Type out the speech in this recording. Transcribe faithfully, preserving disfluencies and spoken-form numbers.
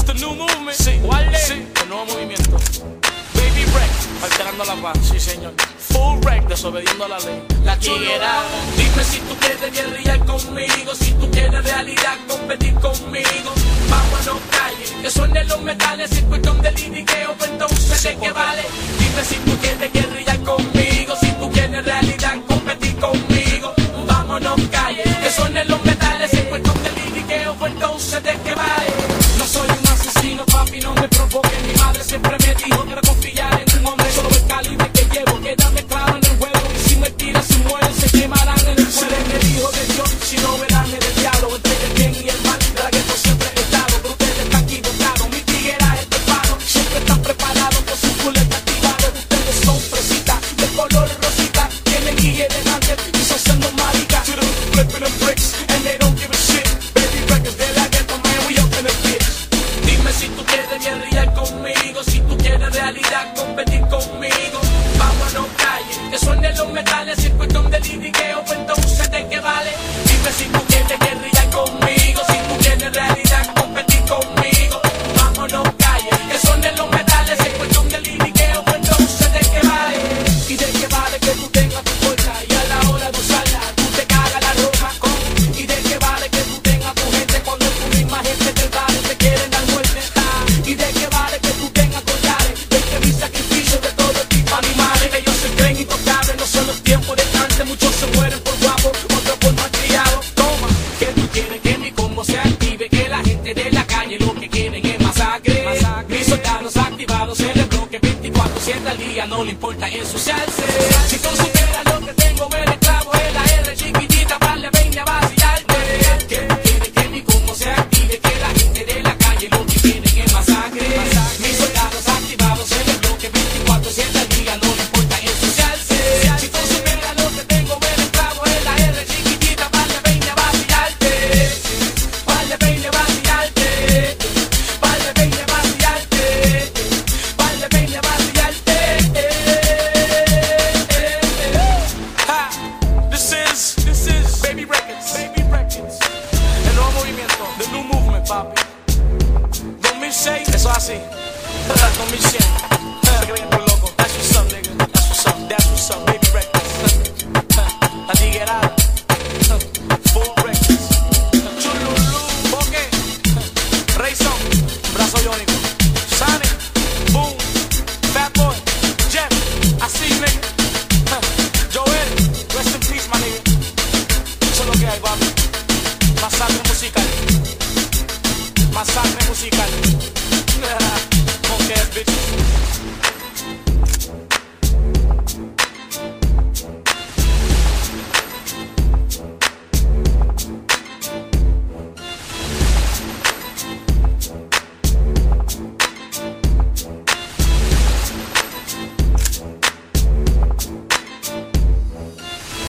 It's the new movement. Sí, ¿cuál es? Sí, el nuevo movimiento. Baby Wreck, alterando la paz, sí señor. Full Wreck, desobediendo a la ley. La chiguera. Dime si tú quieres guerrillar conmigo, si tú quieres realidad competir conmigo. Vámonos calle, que suenen los metales, si es cuestión de liriqueo, pues entonces ¿de qué vale? Dime si tú quieres guerrillar conmigo, si tú quieres realidad competir conmigo. Vámonos calle, que suenen los metales, si es cuestión de liriqueo, pues entonces ¿de qué vale? No soy un asesino, papi, no me provoque. Mi madre siempre me dijo que no confiar en un hombre, solo el calibre que llevo, quédame claro en el juego. Y si me tiras, si mueren, se quemarán en el suelo. El hijo de Dios, si no verán en el diablo, entre el bien y el mal, de la guerra siempre he estado. Pero ustedes están equivocados, mi tiguera es de palo, siempre están preparados con sus culetas activados. Ustedes son fresitas, de color rosita, tienen guille delante y son siendo maricas. Flipping them bricks, and they don't give a shit. Baby records de la guerra, man, we up in the bitch. Dime si tú quieres guerrillar conmigo, si tú quieres realidad competir conmigo. Vámonos calle, que suenen los metales, si es cuestión de liriqueo, pues entonces ¿de qué vale? Dime si tú quieres guerrillar conmigo, si tú quieres realidad competir conmigo. Vámonos calle, que suenen los metales, si es cuestión de liriqueo, pues entonces ¿de qué vale? Y de qué vale que tú tengas tu fuerza y a la hora de usarla tú te cagas la ropa con. Y de qué vale que tú tengas tu gente cuando tu misma gente te vale, te quieren dar muerte. Ah, y de qué vale que tú tengas collares, de que mi sacrificio de todo tipo de animales. Ellos se creen intocables, no son los tiempos de antes, muchos se mueren por guapo, otros por malcriados. Toma, que tú quieres que mi combo se active, que la gente de la calle lo que quieren es masacre. masacre. Mis soldados activados en el bloque veinticuatro siete al día, no le importa ensuciarse. Si tú supieras lo que tengo, el esclavo es la R chiquitita, vale, ven a vacilarte. Que tú quieres que mi combo se active, que la gente de la calle lo que quieren es masacre. Mis soldados activados en el bloque veinticuatro siete al día, no le importa ensuciarse. Si tú supieras lo que tengo, el esclavo es la R chiquitita, vale, ven a vacilarte. Vale, ven a vacilarte. Vale, ven a vacilarte. Vale, ven a vacilarte. Ha, this is, this is Baby Records, Baby Records. El nuevo movimiento, the new movement, papi. dos mil seis, eso es así. dos mil cien, se creen por loco. That's what's up, nigga. That's what's up, that's what's up, Baby Records. La tiguerada. Full Records. Chululú, Boque. Rayson, Brazo Iónico. Sonic, Boom, Fat Boy, Jeff, así, nigga. Joel, rest in peace, my nigga. Eso es lo que hay, papi. Masacre musical. Masacre musical. Monkey ass bitches.